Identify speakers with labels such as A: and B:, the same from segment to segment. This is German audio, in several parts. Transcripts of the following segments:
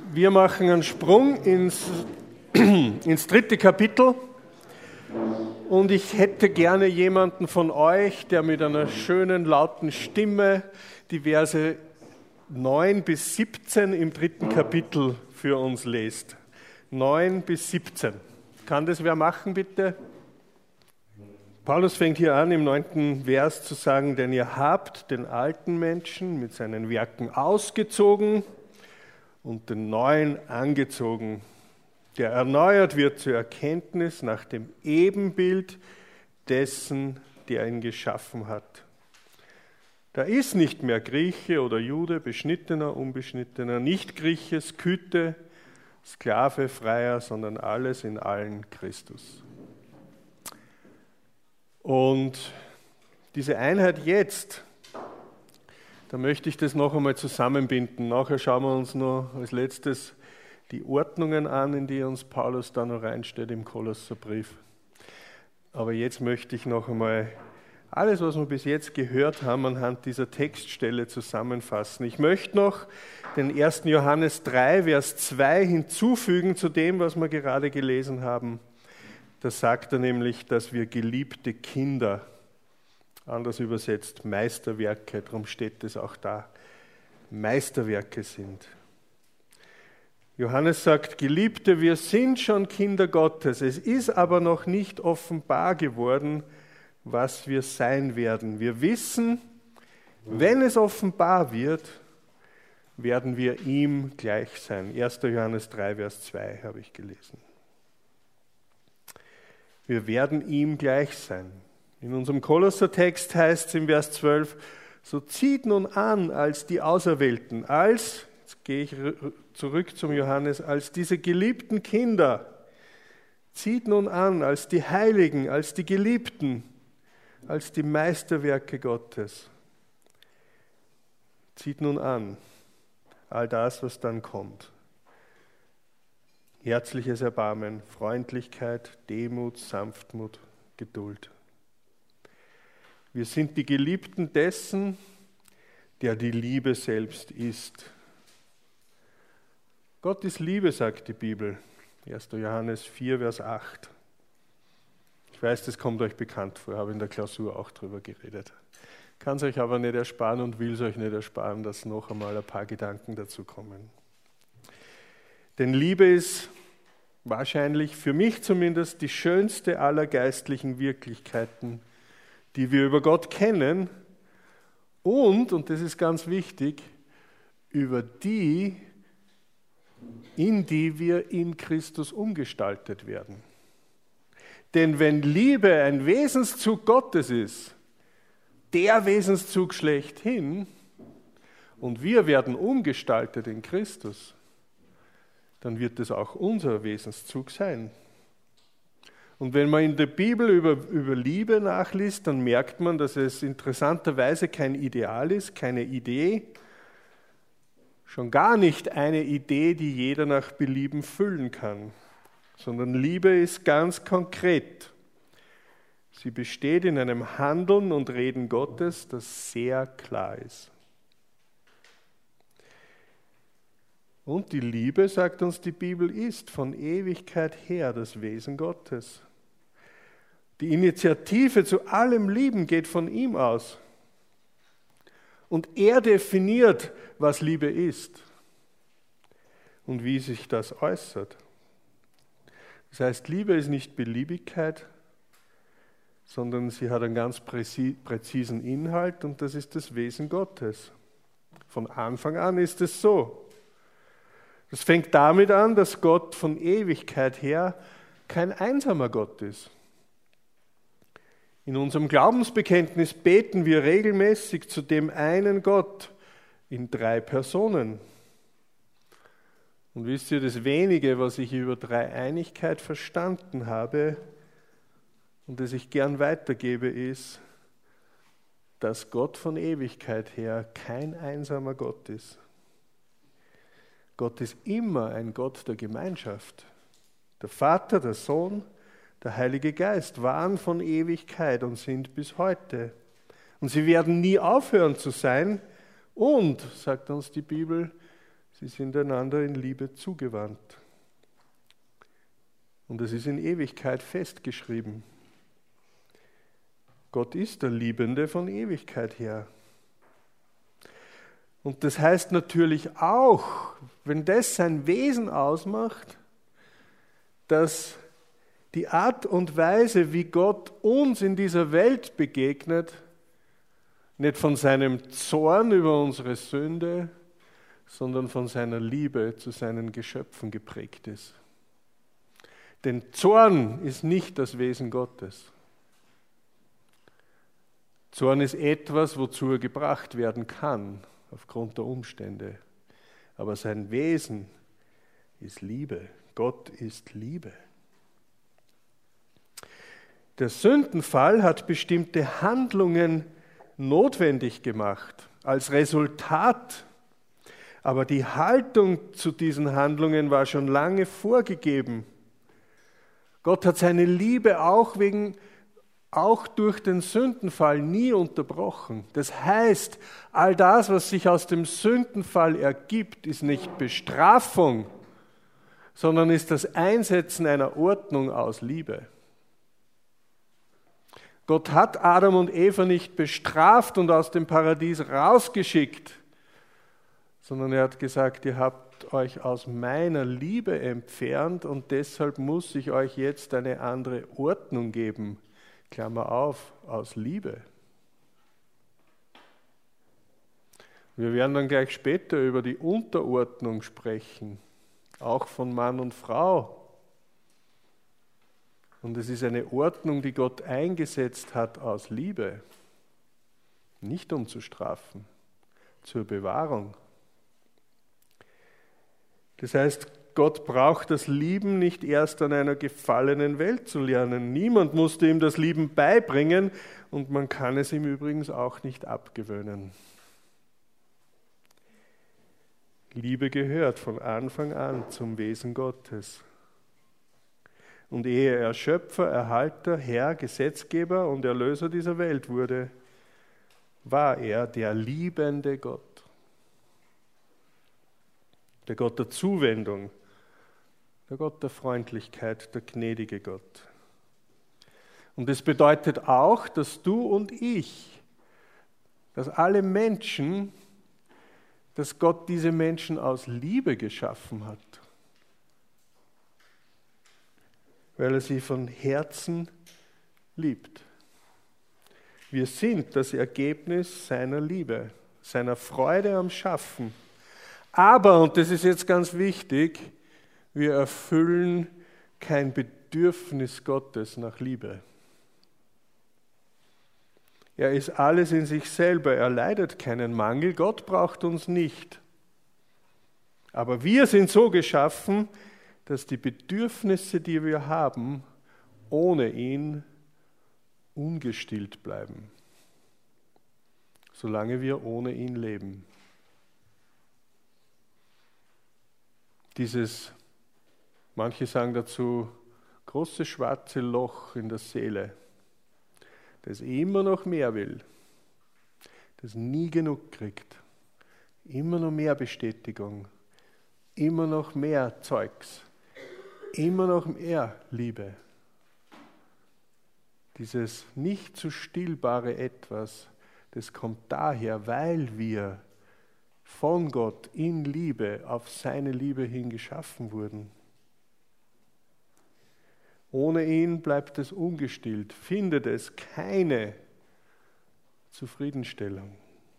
A: Wir machen einen Sprung ins 3. Kapitel und ich hätte gerne jemanden von euch, der mit einer schönen, lauten Stimme die Verse 9 bis 17 im 3. Kapitel für uns liest. 9 bis 17. Kann das wer machen, bitte? Paulus fängt hier an, im 9. Vers zu sagen, denn ihr habt den alten Menschen mit seinen Werken ausgezogen und den neuen angezogen, der erneuert wird zur Erkenntnis nach dem Ebenbild dessen, der ihn geschaffen hat. Da ist nicht mehr Grieche oder Jude, Beschnittener, Unbeschnittener, nicht Grieche, Skythe, Sklave, Freier, sondern alles in allen Christus. Und diese Einheit jetzt, da möchte ich das noch einmal zusammenbinden. Nachher schauen wir uns noch als letztes die Ordnungen an, in die uns Paulus da noch reinstellt im Kolosserbrief. Aber jetzt möchte ich noch einmal alles, was wir bis jetzt gehört haben, anhand dieser Textstelle zusammenfassen. Ich möchte noch den 1. Johannes 3, Vers 2 hinzufügen zu dem, was wir gerade gelesen haben. Da sagt er nämlich, dass wir geliebte Kinder, anders übersetzt Meisterwerke, darum steht es auch da, Meisterwerke sind. Johannes sagt, Geliebte, wir sind schon Kinder Gottes, es ist aber noch nicht offenbar geworden, was wir sein werden. Wir wissen, wenn es offenbar wird, werden wir ihm gleich sein. 1. Johannes 3, Vers 2 habe ich gelesen. Wir werden ihm gleich sein. In unserem Kolossertext heißt es im Vers 12, so zieht nun an als die Auserwählten, jetzt gehe ich zurück zum Johannes, als diese geliebten Kinder, zieht nun an als die Heiligen, als die Geliebten, als die Meisterwerke Gottes. Zieht nun an all das, was dann kommt. Herzliches Erbarmen, Freundlichkeit, Demut, Sanftmut, Geduld. Wir sind die Geliebten dessen, der die Liebe selbst ist. Gott ist Liebe, sagt die Bibel. 1. Johannes 4, Vers 8. Ich weiß, das kommt euch bekannt vor, habe in der Klausur auch drüber geredet. Kann es euch aber nicht ersparen und will es euch nicht ersparen, dass noch einmal ein paar Gedanken dazu kommen. Denn Liebe ist wahrscheinlich, für mich zumindest, die schönste aller geistlichen Wirklichkeiten, die wir über Gott kennen und das ist ganz wichtig, über die, in die wir in Christus umgestaltet werden. Denn wenn Liebe ein Wesenszug Gottes ist, der Wesenszug schlechthin, und wir werden umgestaltet in Christus, dann wird es auch unser Wesenszug sein. Und wenn man in der Bibel über Liebe nachliest, dann merkt man, dass es interessanterweise kein Ideal ist, keine Idee, schon gar nicht eine Idee, die jeder nach Belieben füllen kann, sondern Liebe ist ganz konkret. Sie besteht in einem Handeln und Reden Gottes, das sehr klar ist. Und die Liebe, sagt uns die Bibel, ist von Ewigkeit her das Wesen Gottes. Die Initiative zu allem Lieben geht von ihm aus. Und er definiert, was Liebe ist und wie sich das äußert. Das heißt, Liebe ist nicht Beliebigkeit, sondern sie hat einen ganz präzisen Inhalt und das ist das Wesen Gottes. Von Anfang an ist es so. Das fängt damit an, dass Gott von Ewigkeit her kein einsamer Gott ist. In unserem Glaubensbekenntnis beten wir regelmäßig zu dem einen Gott in 3 Personen. Und wisst ihr, das wenige, was ich über Dreieinigkeit verstanden habe und das ich gern weitergebe, ist, dass Gott von Ewigkeit her kein einsamer Gott ist. Gott ist immer ein Gott der Gemeinschaft. Der Vater, der Sohn, der Heilige Geist waren von Ewigkeit und sind bis heute. Und sie werden nie aufhören zu sein. Und, sagt uns die Bibel, Sie sind einander in Liebe zugewandt. Und es ist in Ewigkeit festgeschrieben. Gott ist der Liebende von Ewigkeit her. Und das heißt natürlich auch, wenn das sein Wesen ausmacht, dass die Art und Weise, wie Gott uns in dieser Welt begegnet, nicht von seinem Zorn über unsere Sünde, sondern von seiner Liebe zu seinen Geschöpfen geprägt ist. Denn Zorn ist nicht das Wesen Gottes. Zorn ist etwas, wozu er gebracht werden kann, aufgrund der Umstände. Aber sein Wesen ist Liebe. Gott ist Liebe. Der Sündenfall hat bestimmte Handlungen notwendig gemacht, als Resultat. Aber die Haltung zu diesen Handlungen war schon lange vorgegeben. Gott hat seine Liebe auch durch den Sündenfall nie unterbrochen. Das heißt, all das, was sich aus dem Sündenfall ergibt, ist nicht Bestrafung, sondern ist das Einsetzen einer Ordnung aus Liebe. Gott hat Adam und Eva nicht bestraft und aus dem Paradies rausgeschickt, sondern er hat gesagt, ihr habt euch aus meiner Liebe entfernt und deshalb muss ich euch jetzt eine andere Ordnung geben. Klammer auf, aus Liebe. Wir werden dann gleich später über die Unterordnung sprechen, auch von Mann und Frau. Und es ist eine Ordnung, die Gott eingesetzt hat aus Liebe, nicht um zu strafen, zur Bewahrung. Das heißt, Gott braucht das Lieben nicht erst an einer gefallenen Welt zu lernen. Niemand musste ihm das Lieben beibringen und man kann es ihm übrigens auch nicht abgewöhnen. Liebe gehört von Anfang an zum Wesen Gottes. Und ehe er Schöpfer, Erhalter, Herr, Gesetzgeber und Erlöser dieser Welt wurde, war er der liebende Gott. Der Gott der Zuwendung, der Gott der Freundlichkeit, der gnädige Gott. Und das bedeutet auch, dass du und ich, dass alle Menschen, dass Gott diese Menschen aus Liebe geschaffen hat. Weil er sie von Herzen liebt. Wir sind das Ergebnis seiner Liebe, seiner Freude am Schaffen. Aber, und das ist jetzt ganz wichtig, wir erfüllen kein Bedürfnis Gottes nach Liebe. Er ist alles in sich selber, er leidet keinen Mangel, Gott braucht uns nicht. Aber wir sind so geschaffen, dass die Bedürfnisse, die wir haben, ohne ihn ungestillt bleiben, solange wir ohne ihn leben. Manche sagen dazu, große schwarze Loch in der Seele, das immer noch mehr will, das nie genug kriegt, immer noch mehr Bestätigung, immer noch mehr Zeugs, immer noch mehr Liebe. Dieses nicht zu stillbare Etwas, das kommt daher, weil wir von Gott in Liebe auf seine Liebe hin geschaffen wurden. Ohne ihn bleibt es ungestillt, findet es keine Zufriedenstellung.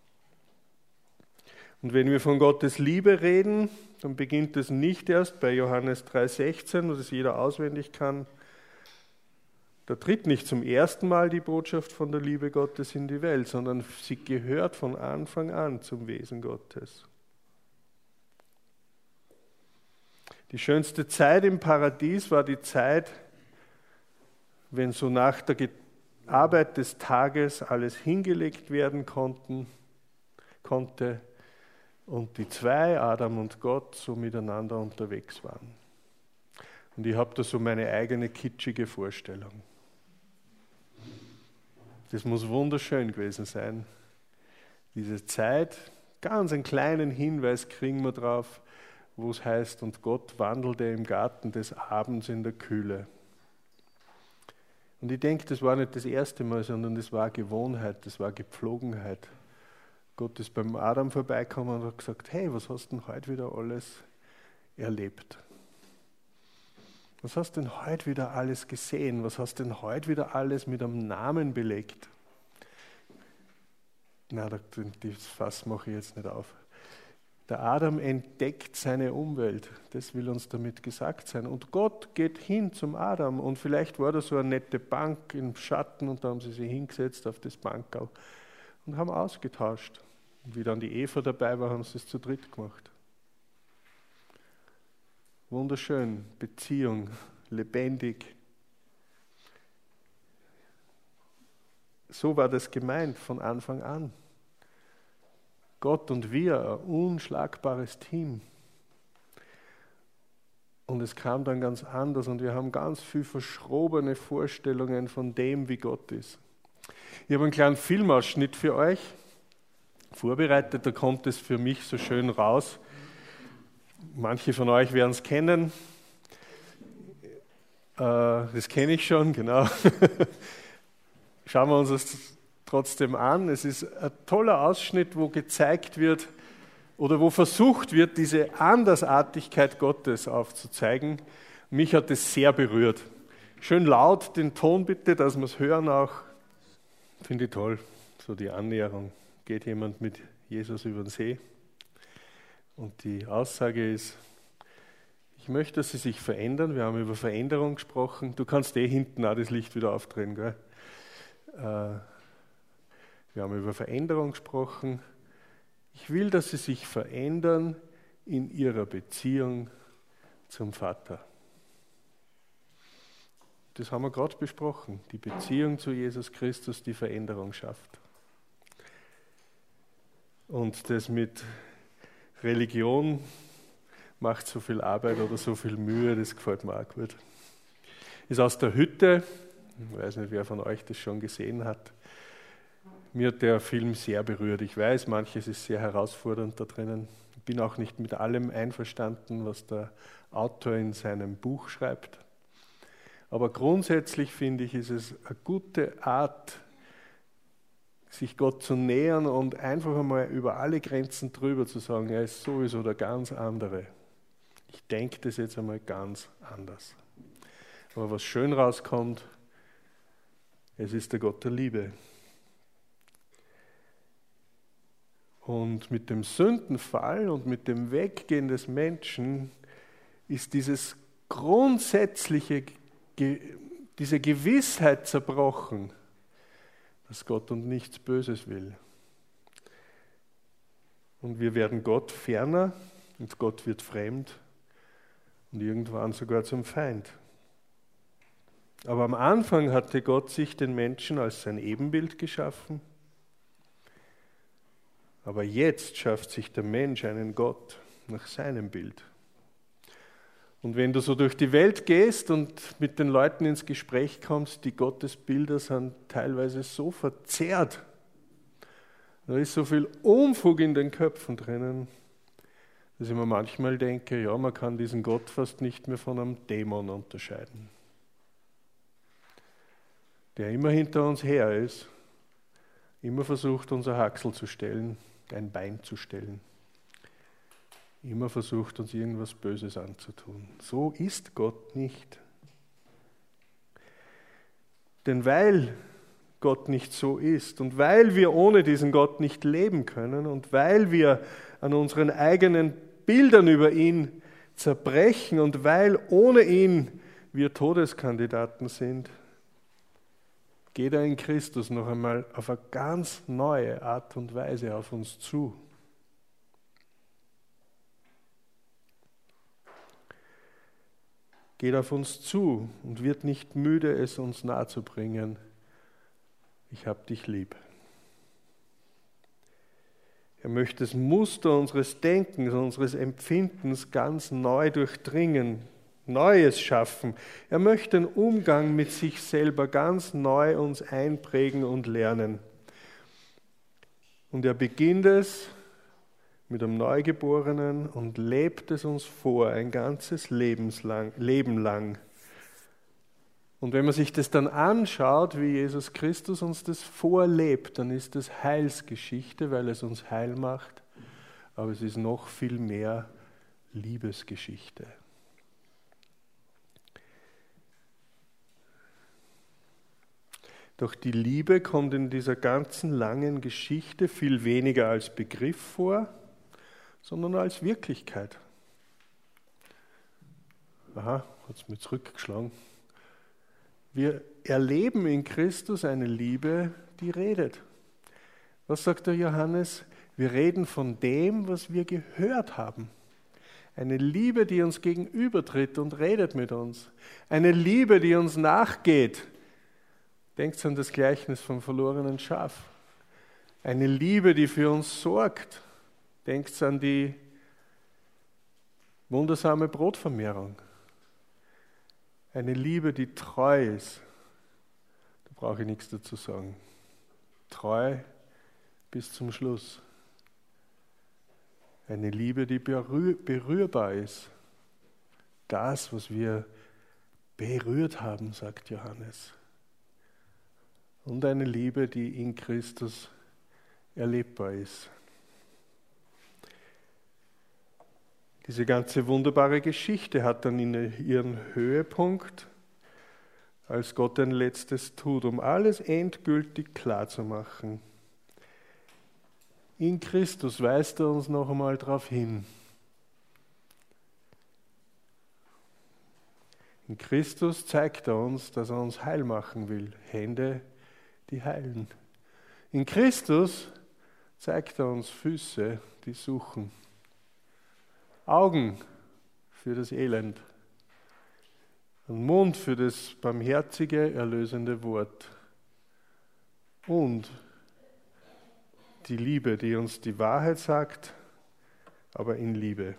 A: Und wenn wir von Gottes Liebe reden, dann beginnt es nicht erst bei Johannes 3,16, wo das jeder auswendig kann. Da tritt nicht zum ersten Mal die Botschaft von der Liebe Gottes in die Welt, sondern sie gehört von Anfang an zum Wesen Gottes. Die schönste Zeit im Paradies war die Zeit, wenn so nach der Arbeit des Tages alles hingelegt werden konnte und die zwei, Adam und Gott, so miteinander unterwegs waren. Und ich habe da so meine eigene kitschige Vorstellung. Das muss wunderschön gewesen sein. Diese Zeit, ganz einen kleinen Hinweis kriegen wir drauf, wo es heißt, und Gott wandelte im Garten des Abends in der Kühle. Und ich denke, das war nicht das erste Mal, sondern das war Gewohnheit, das war Gepflogenheit. Gott ist beim Adam vorbeigekommen und hat gesagt, hey, was hast du denn heute wieder alles erlebt? Was hast du denn heute wieder alles gesehen? Was hast du denn heute wieder alles mit einem Namen belegt? Na, das Fass mache ich jetzt nicht auf. Der Adam entdeckt seine Umwelt, das will uns damit gesagt sein. Und Gott geht hin zum Adam und vielleicht war da so eine nette Bank im Schatten und da haben sie sich hingesetzt auf das Bankerl und haben ausgetauscht. Und wie dann die Eva dabei war, haben sie es zu dritt gemacht. Wunderschön, Beziehung, lebendig. So war das gemeint von Anfang an. Gott und wir, ein unschlagbares Team. Und es kam dann ganz anders und wir haben ganz viel verschrobene Vorstellungen von dem, wie Gott ist. Ich habe einen kleinen Filmausschnitt für euch vorbereitet, da kommt es für mich so schön raus. Manche von euch werden es kennen. Das kenne ich schon, genau. Schauen wir uns das trotzdem an. Es ist ein toller Ausschnitt, wo gezeigt wird oder wo versucht wird, diese Andersartigkeit Gottes aufzuzeigen. Mich hat es sehr berührt. Schön laut den Ton bitte, dass wir es hören auch. Finde ich toll, so die Annäherung. Geht jemand mit Jesus über den See? Und die Aussage ist, ich möchte, dass sie sich verändern. Wir haben über Veränderung gesprochen. Du kannst hinten auch das Licht wieder aufdrehen, gell? Wir haben über Veränderung gesprochen. Ich will, dass sie sich verändern in ihrer Beziehung zum Vater. Das haben wir gerade besprochen. Die Beziehung zu Jesus Christus, die Veränderung schafft. Und das mit Religion macht so viel Arbeit oder so viel Mühe, das gefällt mir auch gut. Ist aus der Hütte, ich weiß nicht, wer von euch das schon gesehen hat. Mir hat der Film sehr berührt. Ich weiß, manches ist sehr herausfordernd da drinnen. Ich bin auch nicht mit allem einverstanden, was der Autor in seinem Buch schreibt. Aber grundsätzlich finde ich, ist es eine gute Art, sich Gott zu nähern und einfach einmal über alle Grenzen drüber zu sagen, er ist sowieso der ganz andere. Ich denke das jetzt einmal ganz anders. Aber was schön rauskommt, es ist der Gott der Liebe. Und mit dem Sündenfall und mit dem Weggehen des Menschen ist dieses grundsätzliche, diese Gewissheit zerbrochen, dass Gott uns nichts Böses will. Und wir werden Gott ferner und Gott wird fremd und irgendwann sogar zum Feind. Aber am Anfang hatte Gott sich den Menschen als sein Ebenbild geschaffen. Aber jetzt schafft sich der Mensch einen Gott nach seinem Bild. Und wenn du so durch die Welt gehst und mit den Leuten ins Gespräch kommst, die Gottesbilder sind teilweise so verzerrt. Da ist so viel Unfug in den Köpfen drinnen, dass ich mir manchmal denke, ja, man kann diesen Gott fast nicht mehr von einem Dämon unterscheiden. Der immer hinter uns her ist, immer versucht, unser Haxel zu stellen, ein Bein zu stellen. Immer versucht, uns irgendwas Böses anzutun. So ist Gott nicht. Denn weil Gott nicht so ist und weil wir ohne diesen Gott nicht leben können und weil wir an unseren eigenen Bildern über ihn zerbrechen und weil ohne ihn wir Todeskandidaten sind, geht er in Christus noch einmal auf eine ganz neue Art und Weise auf uns zu. Geht auf uns zu und wird nicht müde, es uns nahezubringen. Ich hab dich lieb. Er möchte das Muster unseres Denkens, unseres Empfindens ganz neu durchdringen, Neues schaffen. Er möchte den Umgang mit sich selber ganz neu uns einprägen und lernen. Und er beginnt es mit einem Neugeborenen und lebt es uns vor, ein ganzes Leben lang. Und wenn man sich das dann anschaut, wie Jesus Christus uns das vorlebt, dann ist das Heilsgeschichte, weil es uns heil macht, aber es ist noch viel mehr Liebesgeschichte. Doch die Liebe kommt in dieser ganzen langen Geschichte viel weniger als Begriff vor, sondern als Wirklichkeit. Aha, hat es mir zurückgeschlagen. Wir erleben in Christus eine Liebe, die redet. Was sagt der Johannes? Wir reden von dem, was wir gehört haben. Eine Liebe, die uns gegenübertritt und redet mit uns. Eine Liebe, die uns nachgeht. Denkt an das Gleichnis vom verlorenen Schaf. Eine Liebe, die für uns sorgt. Denkt an die wundersame Brotvermehrung. Eine Liebe, die treu ist. Da brauche ich nichts dazu sagen. Treu bis zum Schluss. Eine Liebe, die berührbar ist. Das, was wir berührt haben, sagt Johannes. Und eine Liebe, die in Christus erlebbar ist. Diese ganze wunderbare Geschichte hat dann ihren Höhepunkt, als Gott ein letztes tut, um alles endgültig klarzumachen. In Christus weist er uns noch einmal darauf hin. In Christus zeigt er uns, dass er uns heil machen will. Hände, die heilen. In Christus zeigt er uns Füße, die suchen. Augen für das Elend. Ein Mund für das barmherzige, erlösende Wort. Und die Liebe, die uns die Wahrheit sagt, aber in Liebe.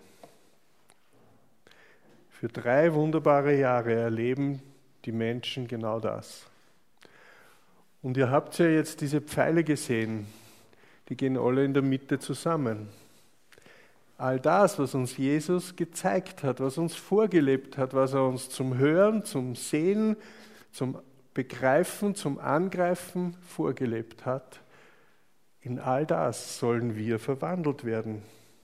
A: Für 3 wunderbare Jahre erleben die Menschen genau das. Und ihr habt ja jetzt diese Pfeile gesehen, die gehen alle in der Mitte zusammen. All das, was uns Jesus gezeigt hat, was uns vorgelebt hat, was er uns zum Hören, zum Sehen, zum Begreifen, zum Angreifen vorgelebt hat, in all das sollen wir verwandelt werden.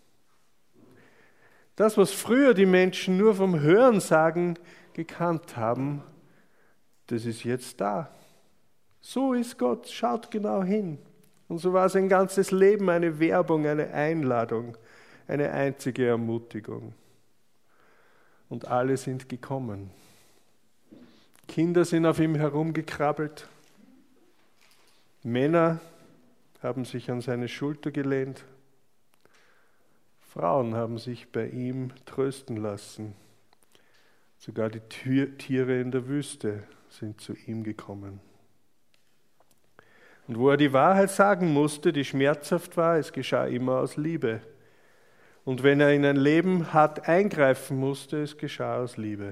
A: Das, was früher die Menschen nur vom Hörensagen gekannt haben, das ist jetzt da. So ist Gott, schaut genau hin. Und so war sein ganzes Leben eine Werbung, eine Einladung, eine einzige Ermutigung. Und alle sind gekommen. Kinder sind auf ihm herumgekrabbelt. Männer haben sich an seine Schulter gelehnt. Frauen haben sich bei ihm trösten lassen. Sogar die Tiere in der Wüste sind zu ihm gekommen. Und wo er die Wahrheit sagen musste, die schmerzhaft war, es geschah immer aus Liebe. Und wenn er in ein Leben hart eingreifen musste, es geschah aus Liebe.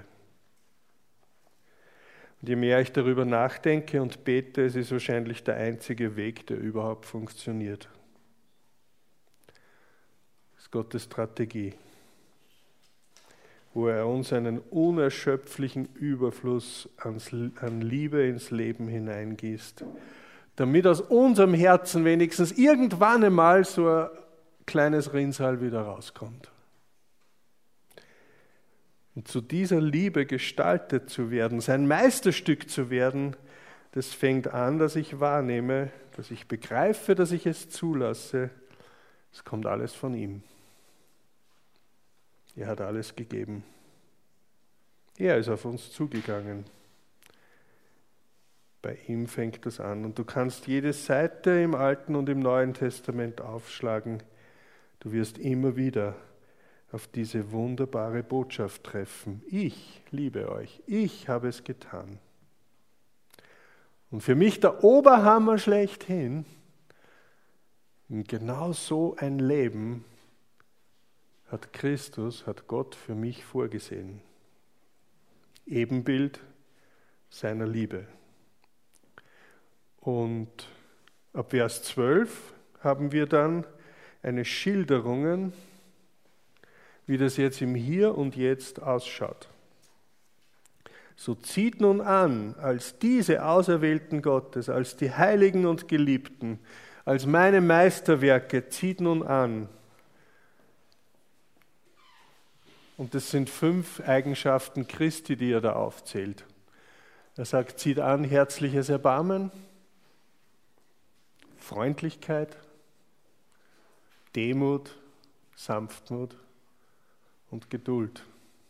A: Und je mehr ich darüber nachdenke und bete, es ist wahrscheinlich der einzige Weg, der überhaupt funktioniert. Das ist Gottes Strategie, wo er uns einen unerschöpflichen Überfluss an Liebe ins Leben hineingießt, damit aus unserem Herzen wenigstens irgendwann einmal so ein kleines Rinnsal wieder rauskommt. Und zu dieser Liebe gestaltet zu werden, sein Meisterstück zu werden, das fängt an, dass ich wahrnehme, dass ich begreife, dass ich es zulasse. Es kommt alles von ihm. Er hat alles gegeben. Er ist auf uns zugegangen. Bei ihm fängt das an. Und du kannst jede Seite im Alten und im Neuen Testament aufschlagen. Du wirst immer wieder auf diese wunderbare Botschaft treffen. Ich liebe euch. Ich habe es getan. Und für mich der Oberhammer schlechthin, genau so ein Leben hat Christus, hat Gott für mich vorgesehen. Ebenbild seiner Liebe. Und ab Vers 12 haben wir dann eine Schilderung, wie das jetzt im Hier und Jetzt ausschaut. So zieht nun an, als diese Auserwählten Gottes, als die Heiligen und Geliebten, als meine Meisterwerke, zieht nun an. Und das sind 5 Eigenschaften Christi, die er da aufzählt. Er sagt, zieht an herzliches Erbarmen, Freundlichkeit, Demut, Sanftmut und Geduld.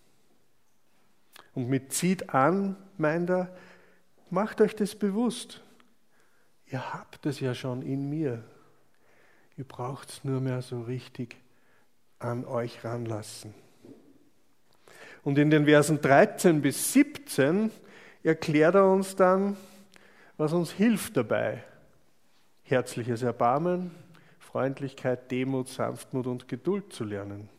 A: Und mit zieht an, meint er, macht euch das bewusst. Ihr habt es ja schon in mir. Ihr braucht es nur mehr so richtig an euch ranlassen. Und in den Versen 13 bis 17 erklärt er uns dann, was uns hilft dabei. Herzliches Erbarmen, Freundlichkeit, Demut, Sanftmut und Geduld zu lernen.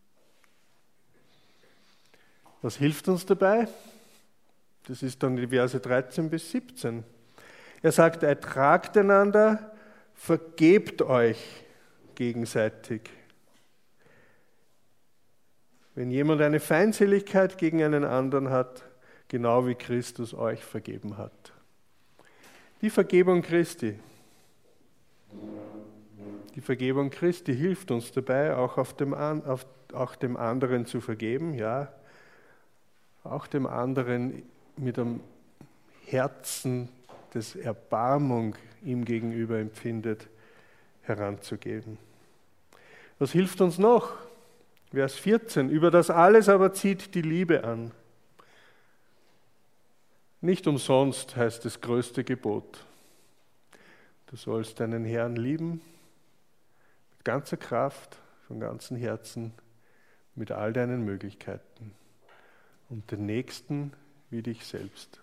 A: Was hilft uns dabei? Das ist dann die Verse 13 bis 17. Er sagt, ertragt einander, vergebt euch gegenseitig. Wenn jemand eine Feindseligkeit gegen einen anderen hat, genau wie Christus euch vergeben hat. Die Vergebung Christi. Die Vergebung Christi hilft uns dabei, auch dem anderen zu vergeben, ja, auch dem anderen mit einem Herzen, das Erbarmung ihm gegenüber empfindet, heranzugehen. Was hilft uns noch? Vers 14, über das alles aber zieht die Liebe an. Nicht umsonst heißt das größte Gebot. Du sollst deinen Herrn lieben, mit ganzer Kraft, von ganzem Herzen, mit all deinen Möglichkeiten und den Nächsten wie dich selbst.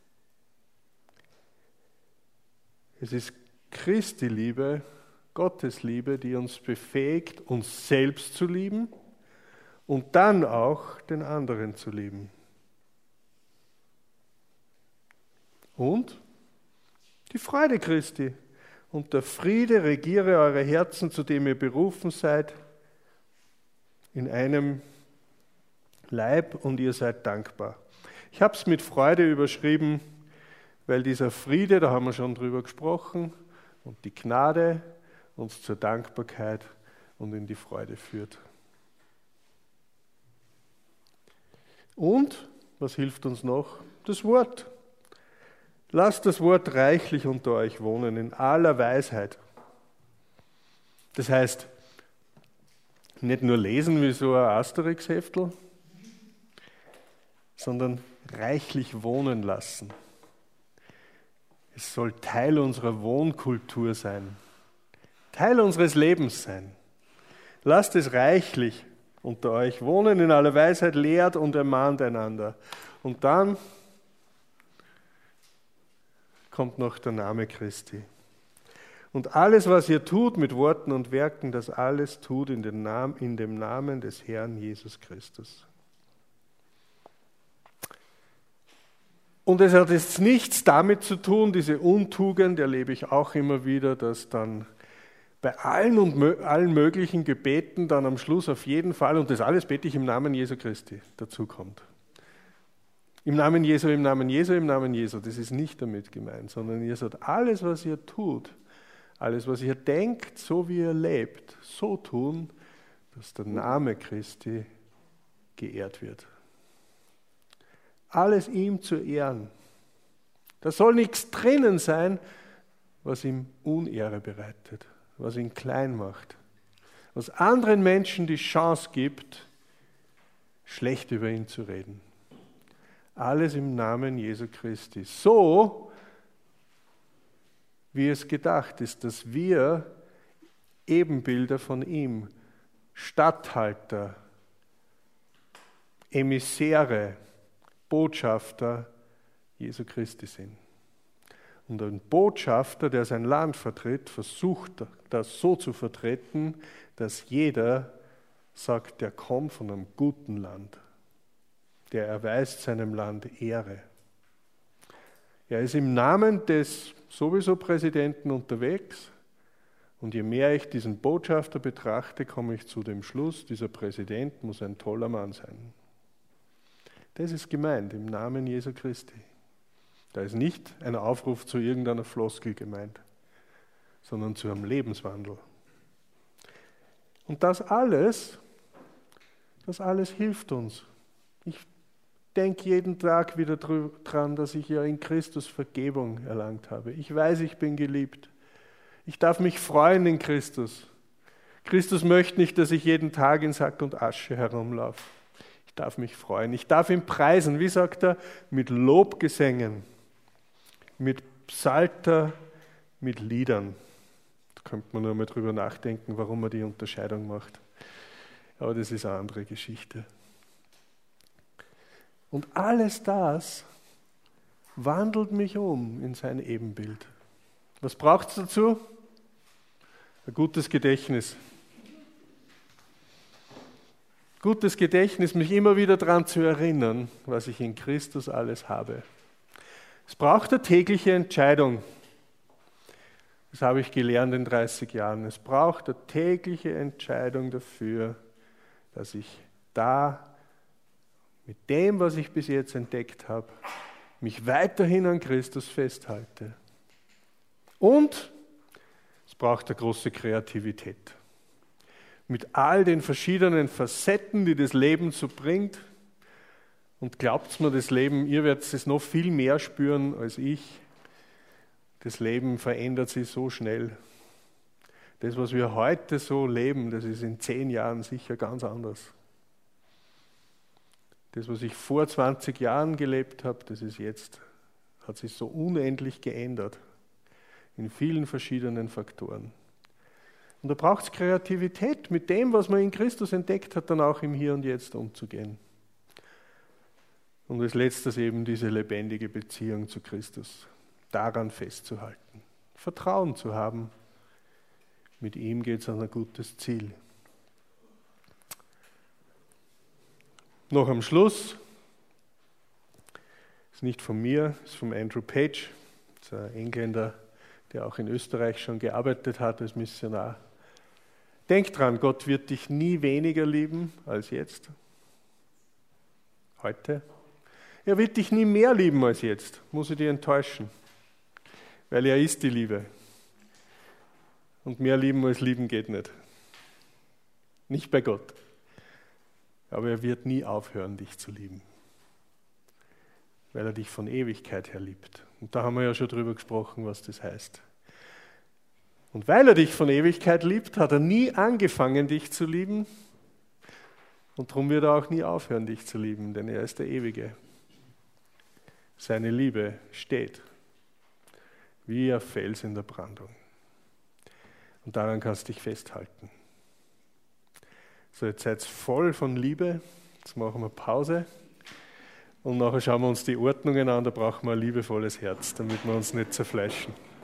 A: Es ist Christi Liebe, Gottes Liebe, die uns befähigt, uns selbst zu lieben und dann auch den anderen zu lieben. Und die Freude Christi und der Friede regiere eure Herzen, zu dem ihr berufen seid, in einem Leib und ihr seid dankbar. Ich habe es mit Freude überschrieben, weil dieser Friede, da haben wir schon drüber gesprochen, und die Gnade uns zur Dankbarkeit und in die Freude führt. Und, was hilft uns noch? Das Wort. Lasst das Wort reichlich unter euch wohnen, in aller Weisheit. Das heißt, nicht nur lesen wie so ein Asterix-Heftel, sondern reichlich wohnen lassen. Es soll Teil unserer Wohnkultur sein, Teil unseres Lebens sein. Lasst es reichlich unter euch wohnen, in aller Weisheit, lehrt und ermahnt einander. Und dann kommt noch der Name Christi. Und alles, was ihr tut mit Worten und Werken, das alles tut in dem Namen des Herrn Jesus Christus. Und es hat jetzt nichts damit zu tun, diese Untugend erlebe ich auch immer wieder, dass dann bei allen möglichen Gebeten dann am Schluss auf jeden Fall, und das alles bete ich im Namen Jesu Christi, dazu kommt. Im Namen Jesu, im Namen Jesu, im Namen Jesu, das ist nicht damit gemeint, sondern ihr sollt alles, was ihr tut, alles, was ihr denkt, so wie ihr lebt, so tun, dass der Name Christi geehrt wird. Alles ihm zu ehren. Da soll nichts drinnen sein, was ihm Unehre bereitet, was ihn klein macht, was anderen Menschen die Chance gibt, schlecht über ihn zu reden. Alles im Namen Jesu Christi. So, wie es gedacht ist, dass wir Ebenbilder von ihm, Statthalter, Emissäre, Botschafter Jesu Christi sind. Und ein Botschafter, der sein Land vertritt, versucht das so zu vertreten, dass jeder sagt, der kommt von einem guten Land. Der erweist seinem Land Ehre. Er ist im Namen des sowieso Präsidenten unterwegs Und je mehr ich diesen Botschafter betrachte, komme ich zu dem Schluss, dieser Präsident muss ein toller Mann sein. Das ist gemeint im Namen Jesu Christi. Da ist nicht ein Aufruf zu irgendeiner Floskel gemeint, sondern zu einem Lebenswandel. Und das alles hilft uns. Ich denke jeden Tag wieder dran, dass ich ja in Christus Vergebung erlangt habe. Ich weiß, ich bin geliebt. Ich darf mich freuen in Christus. Christus möchte nicht, dass ich jeden Tag in Sack und Asche herumlaufe. Ich darf mich freuen. Ich darf ihn preisen. Wie sagt er? Mit Lobgesängen, mit Psalter, mit Liedern. Da könnte man nur mal drüber nachdenken, warum er die Unterscheidung macht. Aber das ist eine andere Geschichte. Und alles das wandelt mich um in sein Ebenbild. Was braucht es dazu? Ein gutes Gedächtnis. Gutes Gedächtnis, mich immer wieder daran zu erinnern, was ich in Christus alles habe. Es braucht eine tägliche Entscheidung. Das habe ich gelernt in 30 Jahren. Es braucht eine tägliche Entscheidung dafür, dass ich da mit dem, was ich bis jetzt entdeckt habe, mich weiterhin an Christus festhalte. Und es braucht eine große Kreativität. Mit all den verschiedenen Facetten, die das Leben so bringt. Und glaubt mir, das Leben, ihr werdet es noch viel mehr spüren als ich. Das Leben verändert sich so schnell. Das, was wir heute so leben, das ist in 10 Jahren sicher ganz anders. Das, was ich vor 20 Jahren gelebt habe, das ist jetzt, hat sich so unendlich geändert. In vielen verschiedenen Faktoren. Und da braucht es Kreativität, mit dem, was man in Christus entdeckt hat, dann auch im Hier und Jetzt umzugehen. Und als letztes eben diese lebendige Beziehung zu Christus. Daran festzuhalten. Vertrauen zu haben. Mit ihm geht es an ein gutes Ziel. Noch am Schluss, ist nicht von mir, ist von Andrew Page, ist ein Engländer, der auch in Österreich schon gearbeitet hat als Missionar. Denk dran, Gott wird dich nie weniger lieben als jetzt, heute. Er wird dich nie mehr lieben als jetzt, muss ich dich enttäuschen, weil er ist die Liebe. Und mehr lieben als lieben geht nicht. Nicht bei Gott. Aber er wird nie aufhören, dich zu lieben. Weil er dich von Ewigkeit her liebt. Und da haben wir ja schon drüber gesprochen, was das heißt. Und weil er dich von Ewigkeit liebt, hat er nie angefangen, dich zu lieben. Und darum wird er auch nie aufhören, dich zu lieben, denn er ist der Ewige. Seine Liebe steht wie ein Fels in der Brandung. Und daran kannst du dich festhalten. So, jetzt seid ihr voll von Liebe. Jetzt machen wir Pause. Und nachher schauen wir uns die Ordnungen an. Da brauchen wir ein liebevolles Herz, damit wir uns nicht zerfleischen.